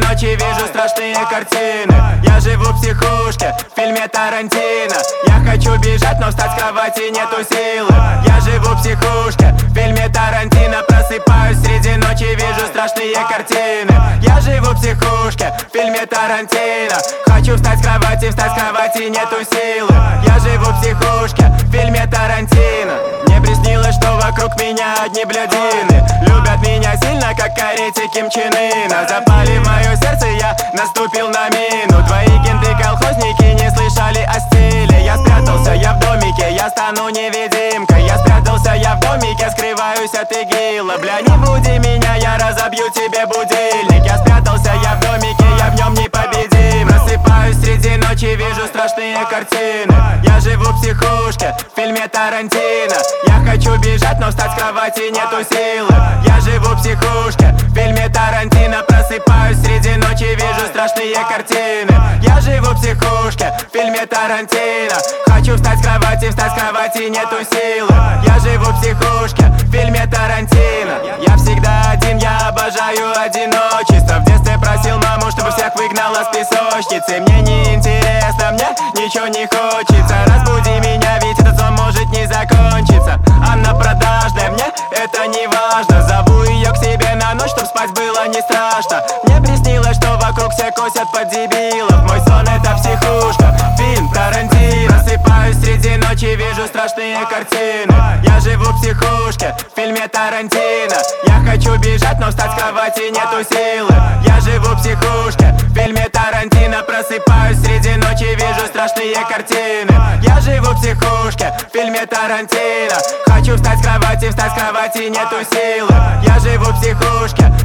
ночи вижу страшные картины. Я живу в психушке, в фильме Тарантино. Я хочу бежать, но встать с кровати нету силы. Я живу в психушке, в фильме Тарантино. Просыпаюсь среди ночи, вижу страшные картины. Я живу в психушке, в фильме Тарантино. Хочу встать с кровати нету силы. Я живу в психушке, в фильме Тарантино. Мне приснилось, что вокруг меня одни блядины. Любят меня сильно, как карете Ким Чен Ына. Запали в мое сердце, я наступил на мину. Твои кенты-колхозники не слышали о стиле. Я спрятался, я в домике, я стану невидимкой. Я спрятался, я в домике, скрываюсь от игила. Бля, не буди меня, я разобью тебе будильник. Я спрятался, я в домике, я в нем непобедим. Просыпаюсь среди ночи, вижу страшные картины. Я живу в психушке, в фильме Тарантино. Я хочу бежать, но встать с кровати нету силы. Я живу в психушке, в фильме Тарантино. Просыпаюсь среди ночи, вижу страшные картины. Я живу в психушке, в фильме Тарантино. Хочу встать с кровати нету силы. Я живу в психушке, в фильме Тарантино. Я всегда один, я обожаю одиночество. В детстве просил маму, чтобы всех выгнала с песочницы. Мне не интересно, мне ничего не хочется. Разбуди меня, ведь этот сон может не закончиться. Она продажная, мне это не важно. Зову ее к себе на ночь, чтоб спать было не страшно. Мне приснилось, что вокруг все косят под дебилов. Мой сон это психушка, фильм Тарантино. Просыпаюсь среди ночи, вижу страшные картины. Я живу в психушке, в фильме Тарантино. Я хочу бежать, но встать с кровати нету силы. Я живу в психушке, в фильме Тарантино. Просыпаюсь среди ночи, вижу страшные картины. Я живу в психушке, в фильме Тарантино. Хочу встать с кровати нету силы. Я живу в психушке,